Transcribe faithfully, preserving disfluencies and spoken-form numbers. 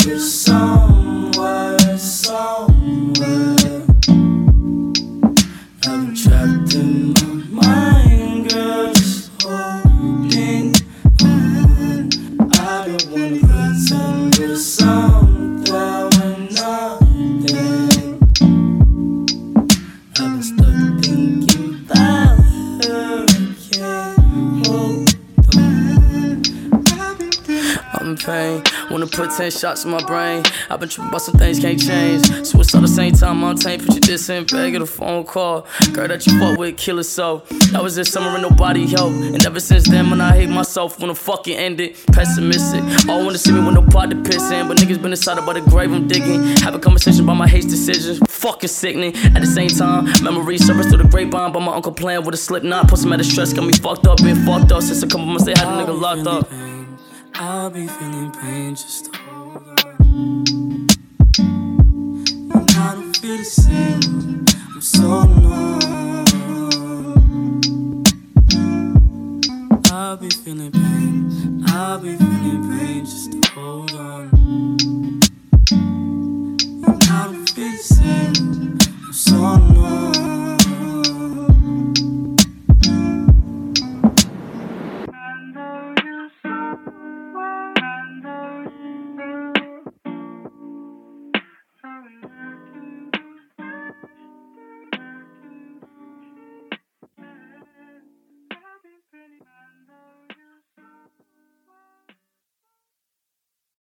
You're somewhere, somewhere. I've been trapped in my mind, girl, just holding on. I don't wanna pretend you're something when nothing. I've been stuck thinking about her, I can't hold on. I'm in pain, wanna put ten shots in my brain. I've been tripping about some things can't change. Suicide the same time I'm tame. Put your diss in bag, get a phone call. Girl that you fuck with, kill it so. That was this summer and nobody helped. And ever since then, when I hate myself, wanna fucking end it. Pessimistic, all wanna see me with no pot to piss in. But niggas been inside about the grave I'm digging. Have a conversation about my hate decisions. Fucking sickening. At the same time, memories surface through the grapevine. By my uncle playing with a slip knot. Put some out of stress, got me fucked up, been fucked up. Since a couple months they had a nigga locked up. I'll be feeling pain, just hold on. And I don't feel the same, I'm so numb. I'll be feeling pain, I'll be feeling pain, just hold on.